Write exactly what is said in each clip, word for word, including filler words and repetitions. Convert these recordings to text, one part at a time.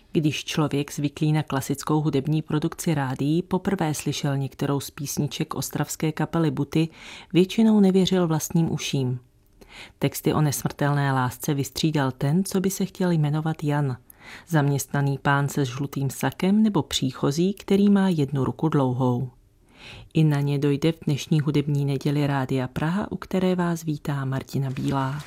Když člověk zvyklý na klasickou hudební produkci rádií poprvé slyšel některou z písniček ostravské kapely Buty, většinou nevěřil vlastním uším. Texty o nesmrtelné lásce vystřídal ten, co by se chtěl jmenovat Jan, zaměstnaný pán se žlutým sakem nebo příchozí, který má jednu ruku dlouhou. I na ně dojde v dnešní hudební neděli Rádia Praha, u které vás vítá Martina Bílá.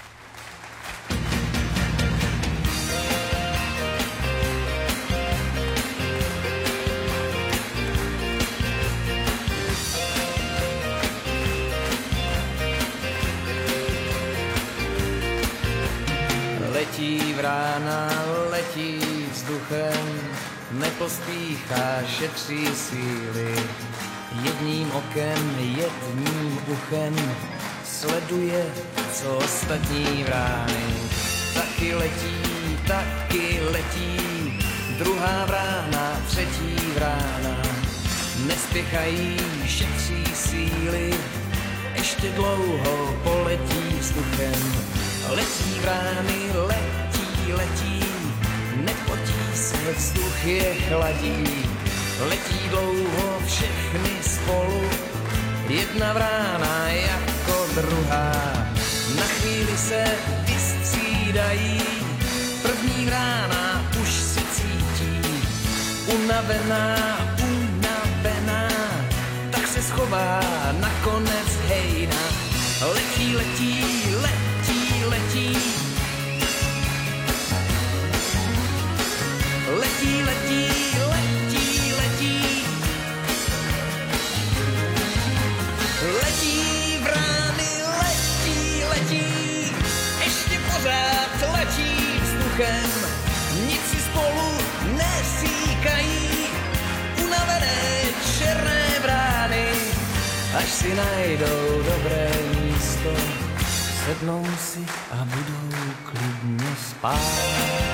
Letí vrána, letí vzduchem, nepospíchá, šetří síly. Jedním okem, jedním uchem sleduje, co ostatní vrány. Taky letí, taky letí, druhá vrána, třetí vrána. Nespěchají, šetří síly, ještě dlouho poletí vzduchem. Letí vrány, letí, letí, nepotí se, vzduch je chladí. Letí dlouho všechny spolu, jedna vrána jako druhá. Na chvíli se vystřídají, první vrána už se cítí. Unavená, unavená, tak se schová nakonec hejna. Letí, letí, letí, letí. Letí, letí, letí, letí. Letí vrány, letí, letí. Ještě pořád letí vzduchem. Nic si spolu nesýkají. Unavené černé vrány, až si najdou dobré místo, sednou si a budou klidně spát.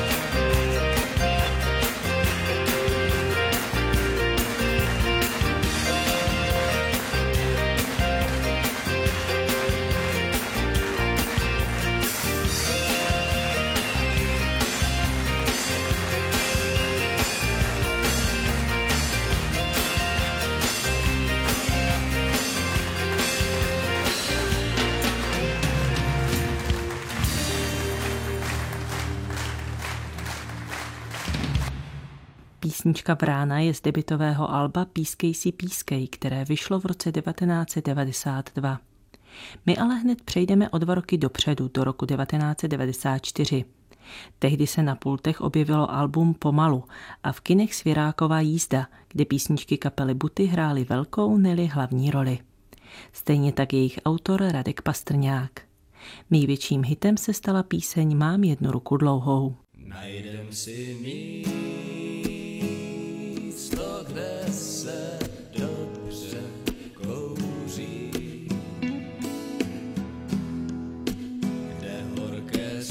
Písnička Vrána je z debutového alba Pískej si pískej, které vyšlo v roce devatenáct set devadesát dva. My ale hned přejdeme o dva roky dopředu, do roku devatenáct set devadesát čtyři. Tehdy se na pultech objevilo album Pomalu a v kinech Svěrákova jízda, kde písničky kapely Buty hrály velkou, neli hlavní roli. Stejně tak jejich autor Radek Pastrňák. Největším hitem se stala píseň Mám jednu ruku dlouhou. Najdem si místo, kde se dobře kouří, kde horké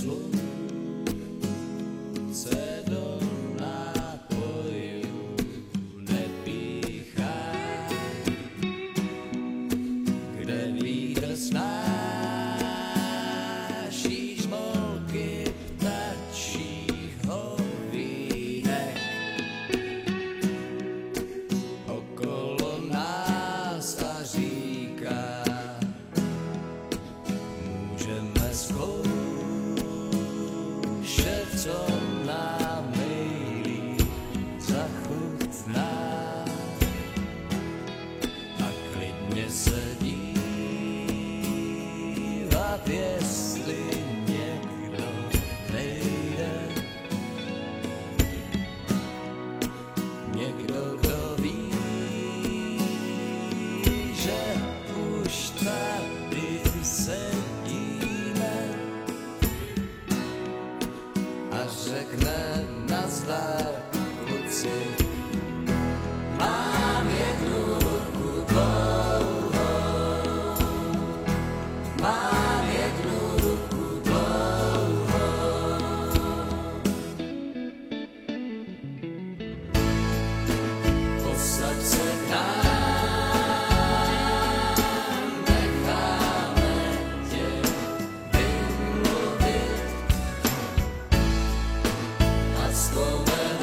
slunce do nápojů nepíchá, kde vítr snáší žmolky ptačích hovínek. Okolo nás a říká, můžeme zkoušet, co nám nejlíp zachutná, a klidně se dívat, jestli někdo nejde. Někdo, kdo ví, že už tady sedíme, a řekne nazdar, kluci. Mám jednu ruku dlouhou, mám jednu ruku dlouhou. Posaď se k nám, necháme tě vymluvit a vzpomeň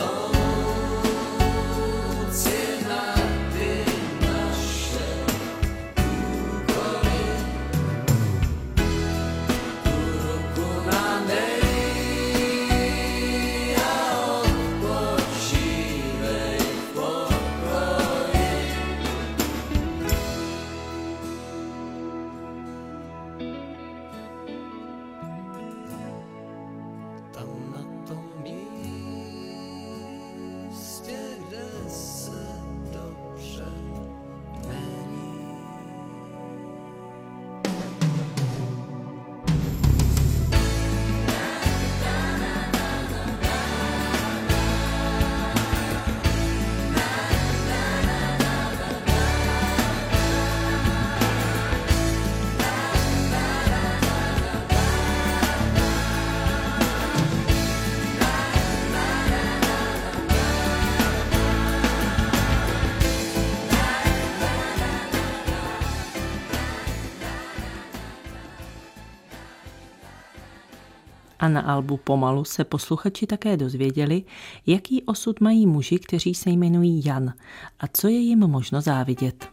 A na albu Pomalu se posluchači také dozvěděli, jaký osud mají muži, kteří se jmenují Jan a co je jim možno závidět.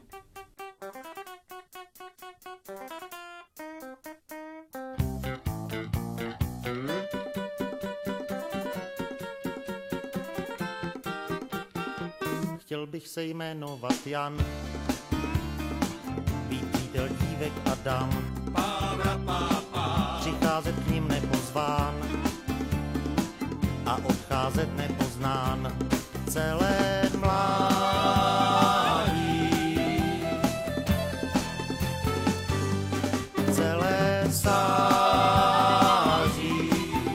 Chtěl bych se jmenovat Jan, být přítel dívek a dam, přicházet k nim nepozván a odcházet nepoznán. Celé mládí, celé stáří.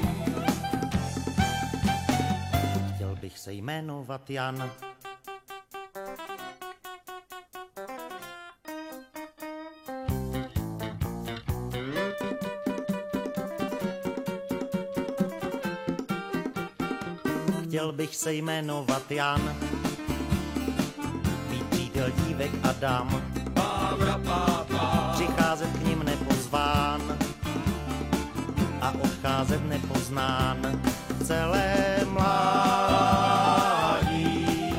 Chtěl bych se jmenovat Jan. Chtěl bych se jmenovat Jan, být přítel dívek a dam, přicházet k nim nepozván a odcházet nepoznán. Celé mládí,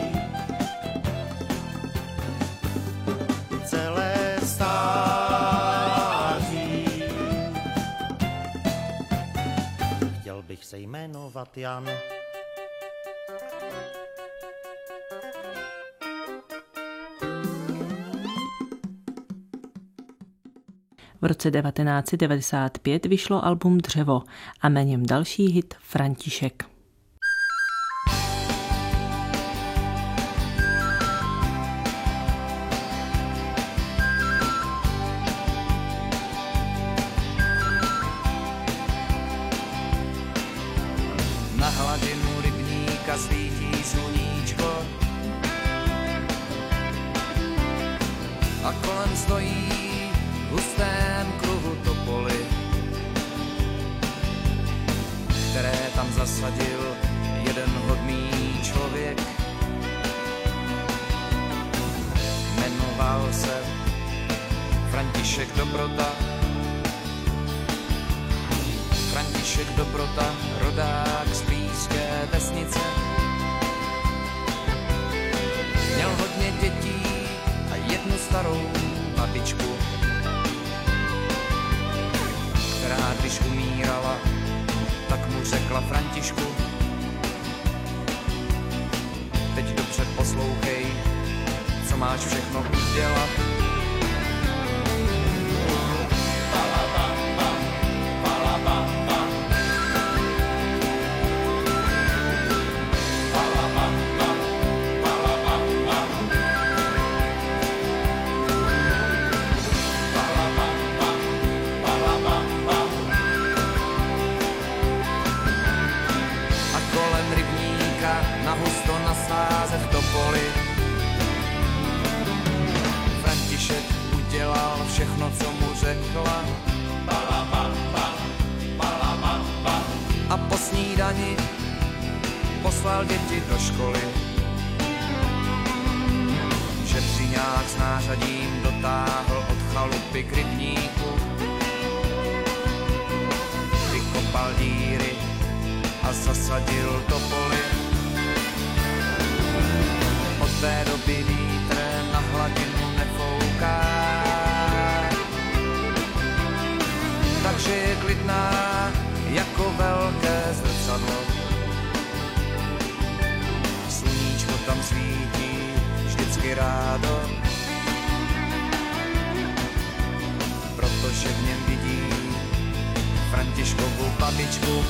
celé stáří. Chtěl bych se jmenovat Jan. V roce devatenáct set devadesát pět vyšlo album Dřevo a na něm další hit František. Na hladinu rybníka svítí sluníčko a kolem stojí v hustém kruhu topoly, které tam zasadil jeden hodný člověk. Jmenoval se František Dobrota. František Dobrota, rodák z blízké vesnice. Měl hodně dětí a jednu starou babičku, která když umírala, tak mu řekla: Františku, teď dobře poslouchej, co máš všechno udělat. Nahusto na sáze v topoli František udělal všechno, co mu řekla. A po snídani poslal děti do školy. Žebříňák s nářadím dotáhl od chalupy k rybníku. Vykopal díry a zasadil topoly. Od té doby vítr na hladinu nefouká, takže je klidná jako velké zrcadlo. Sluníčko tam svítí vždycky rádo, protože v něm vidí Františkovu babičku.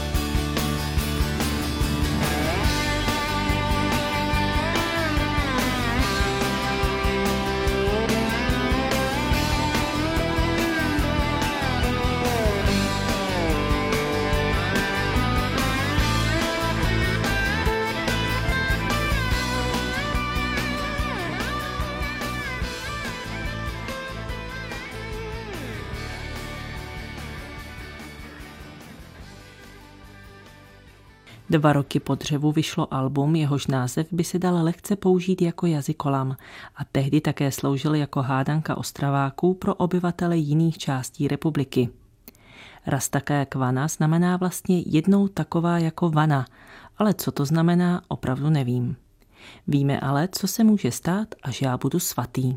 Dva roky po Dřevu vyšlo album, jehož název by se dal lehce použít jako jazykolam a tehdy také sloužil jako hádanka Ostraváků pro obyvatele jiných částí republiky. Raz také jak vana znamená vlastně jednou taková jako vana, ale co to znamená, opravdu nevím. Víme ale, co se může stát, až já budu svatý.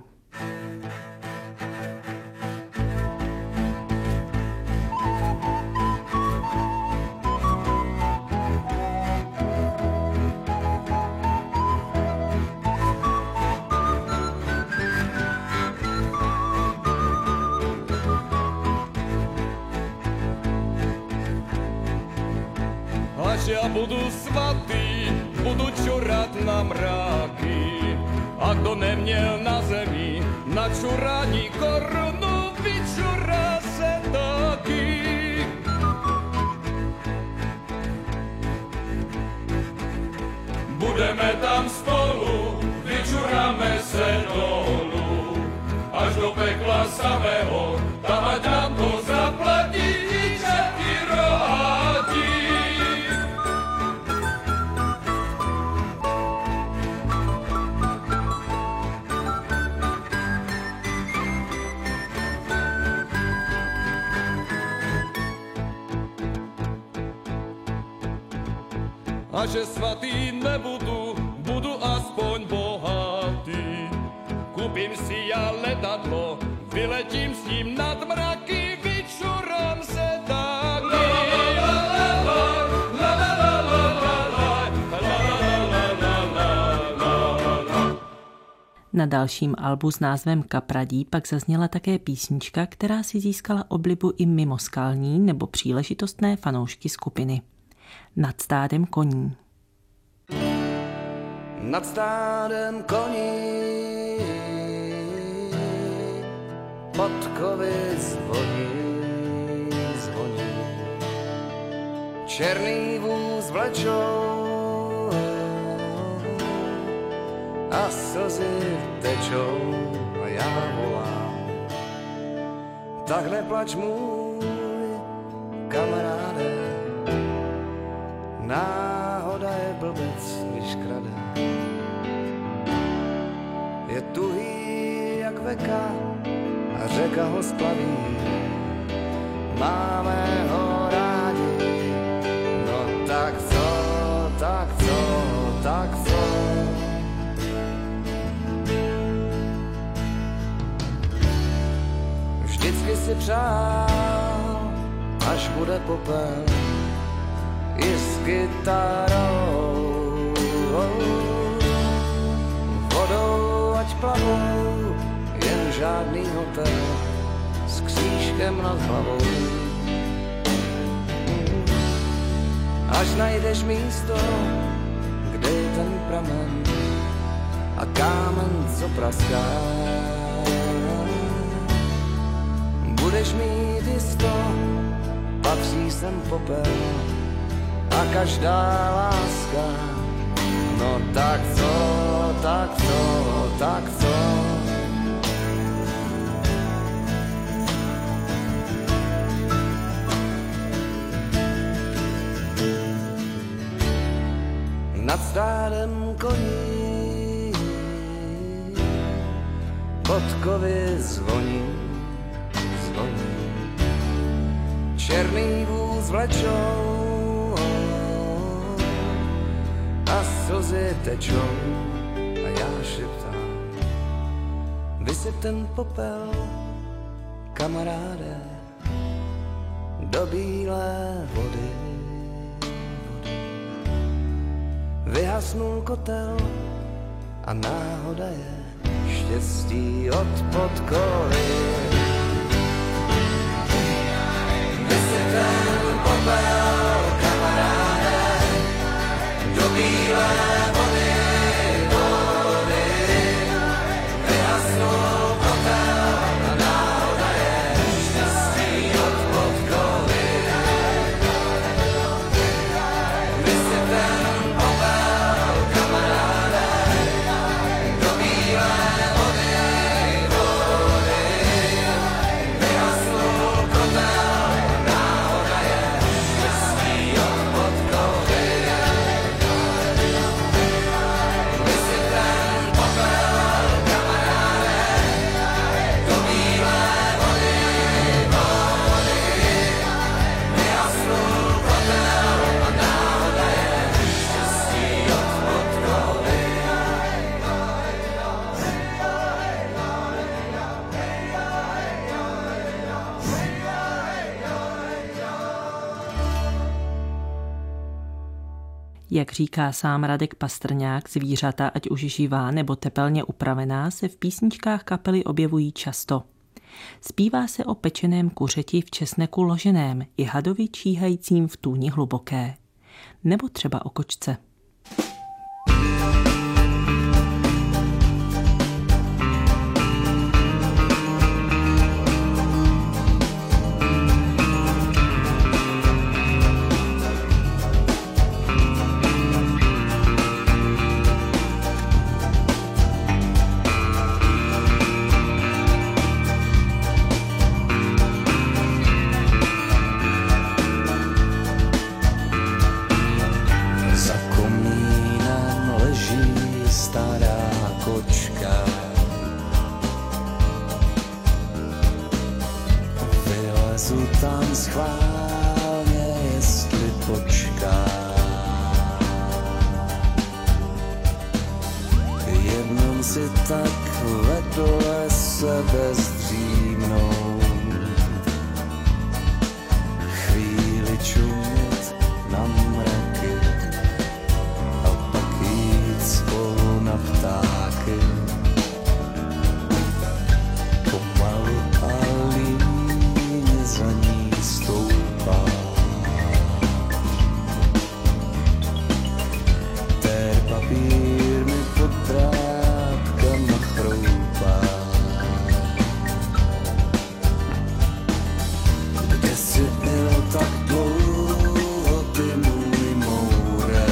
Až ja budu svatý, budu čurat na mráky. A kdo neměl na zemi na čurání korunu, vyčurá se taky. Budeme tam spolu, vyčuráme se dolů, až do pekla samého, tam ať nám to zaplatí i čerti rohatí. A že svatý nebudu, budu aspoň bohatý. Kúpim si ja letadlo, vyletím s ním nad mraky, vyčurám se taky. Na dalším albu s názvem Kapradí pak zazněla také písnička, která si získala oblibu i mimo skalní nebo příležitostné fanoušky skupiny. Nad stádem koní. Nad stádem koní podkovy zvoní, zvoní. Černý vůz vlečou a slzy tečou a já volám. Tak neplač můj kamaráde, náhoda je blbec, když krade. Je tuhý jak veka a řeka ho splaví. Máme ho rádi, no tak co, tak co, tak co. Vždycky si přál, až bude popel, i s kytarou, vodou ať plavou, jen žádný hotel s křížkem nad hlavou. Až najdeš místo, kde je ten pramen a kámen, co praská, budeš mít jisto, patří sem popel a každá láska. No tak co, tak co, tak co. Nad stádem koní podkovy zvoní, zvoní. Černý vůz vlečou a slzy tečou a já šeptám, vysyp ten popel, kamaráde, do bílé vody. Vyhasnul kotel a náhoda je štěstí od podkoly. Vysyp ten popel, kamaráde, do bílé vody, vody. Vyhasnul kotel a náhoda je štěstí od podkoly. Vysyp ten popel, kamaráde, do bílé vody, vody. Vyhasnul kotel a náhoda je štěstí od podkoly. Jak říká sám Radek Pastrňák, zvířata, ať už živá nebo tepelně upravená, se v písničkách kapely objevují často. Zpívá se o pečeném kuřeti v česneku loženém i hadovi číhajícím v tůni hluboké. Nebo třeba o kočce. Tam schválně, jestli počká. Jednou si tak vedle sebe zdřímnou, chvíli čumět na mraky a pak jít spolu na ptáky. Pomalu a líně za ní stoupá. Tér papír mi pod drátkama chroupá. Kde jsi byl tak dlouho, ty můj moure?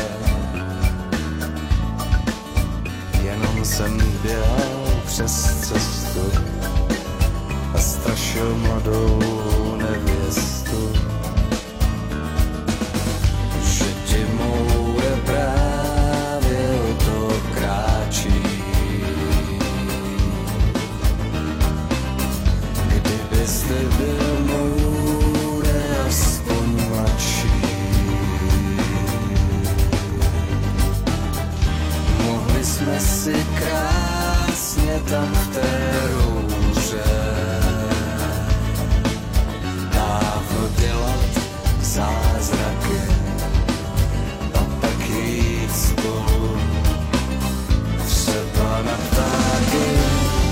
Jenom jsem běhal přes cestu a strašil mladou nevěstu, že ti moure právě o to kráčí. Kdybyste byl moure aspoň mladší, mohli jsme si krásně tam v té rouře dávno dělat zázraky a pak jít spolu třeba na ptáky.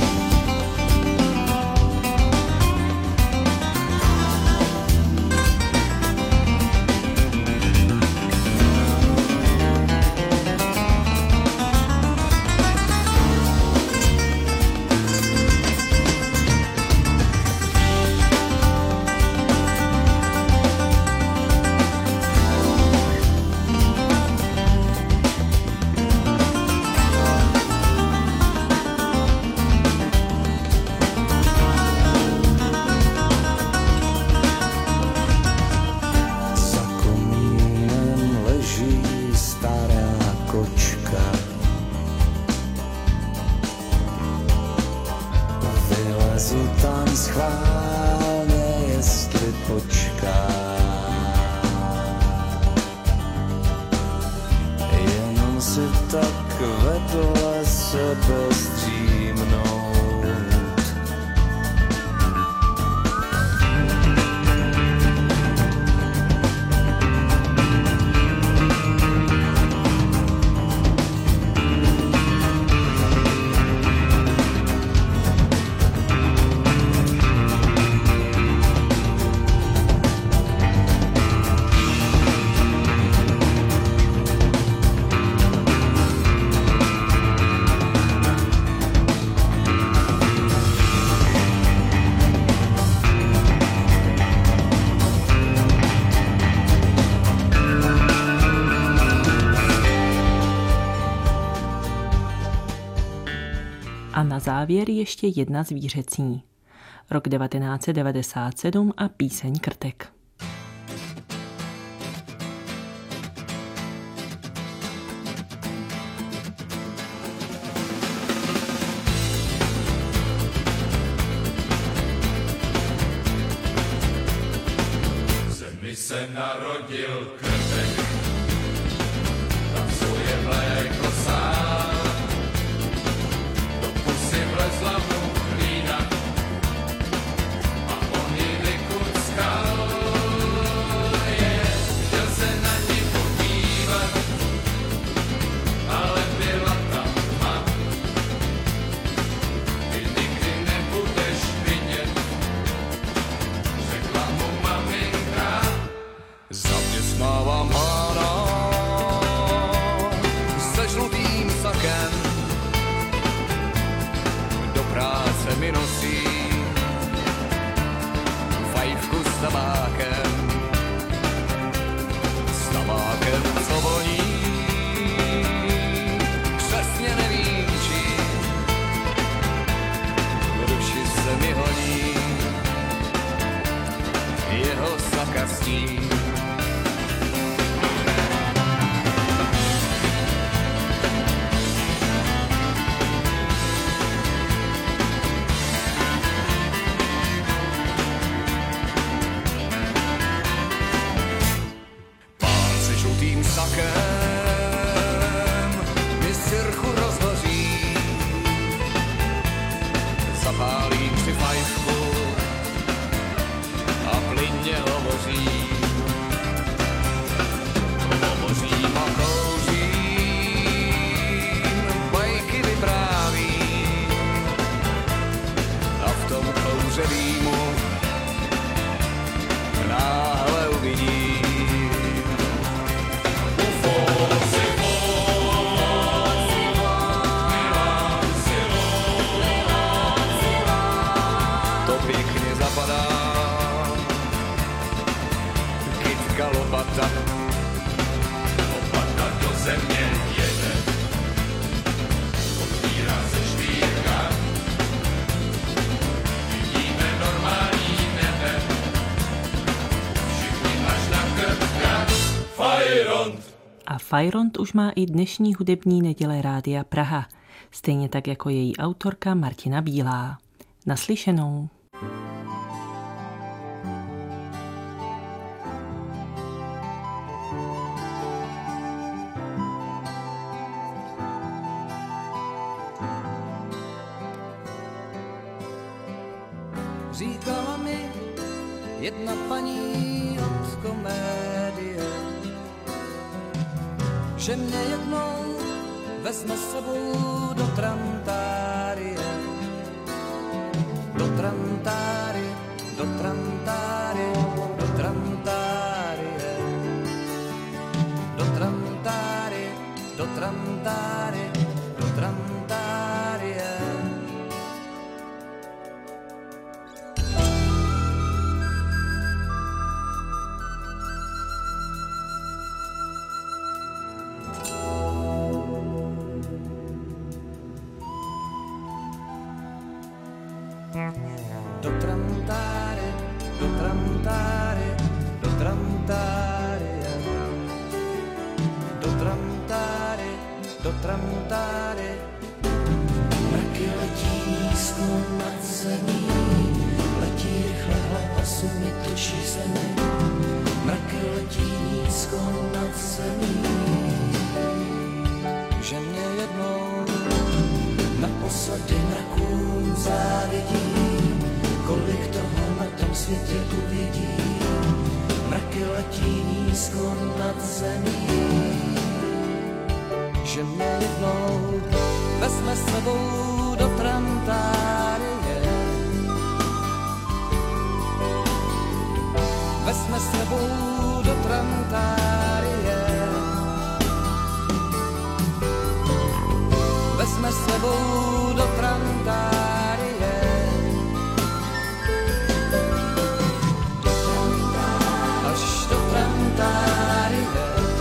Vylezu tam schválně, jestli počká. Jenom si tak vedle sebe zdřímnout. A na závěr ještě jedna zvířecí. Rok devatenáct set devadesát sedm a píseň Krtek. Zemi se narodil krtek, tam svoje mléko sám. Do pusy vlezla mu hlína a on ji vykuckal. Fajront už má i dnešní hudební neděle Rádia Praha, stejně tak jako její autorka Martina Bílá. Naslyšenou. Říkala mi jedna paní od komédie, že mě jednou vezme s sebou do Trantárie. Do Trantárie, do Trantárie, do Trantárie. Do Trantárie, do Trantárie, do Trantárie. Do Trantárie, do Trantárie, do Trantárie. Do Trantárie, do Trantárie. Mraky letí nízko nad zemí, letí rychle hlava sumy točí zemi. Mraky letí nízko nad zemí, Že mě jednou naposledy mrakům závidí, kolik toho na tom světě uvidí. Mraky letí nízko nad zemí, že mě jednou vezme s sebou do Trantárie. Vezme s sebou do Trantárie. Vezme s sebou do Trantárie. Až do Trantárie.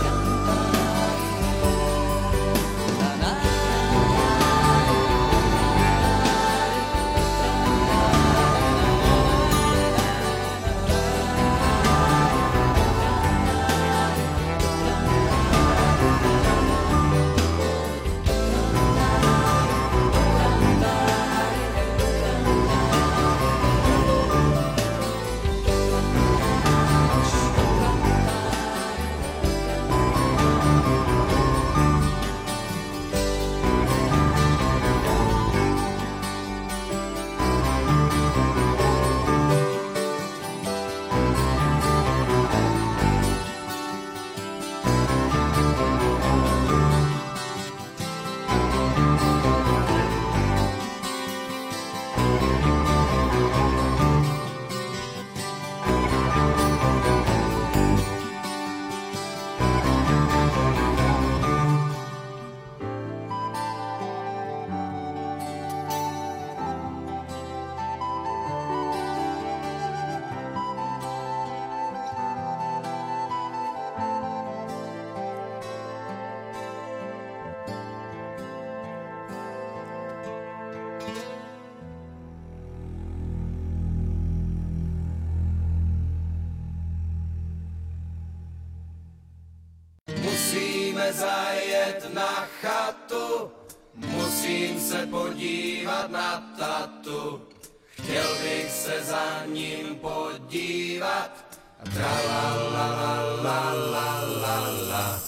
Musíme zajet na chatu, musím se podívat na tatu. Chtěl bych se za ním podívat, tra la la la la la la la.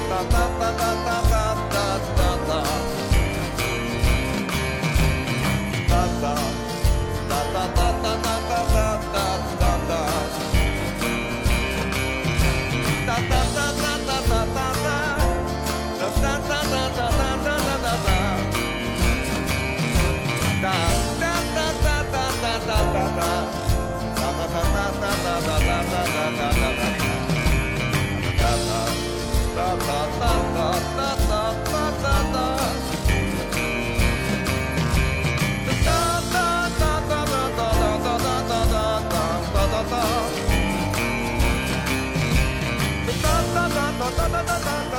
Da da da da da da da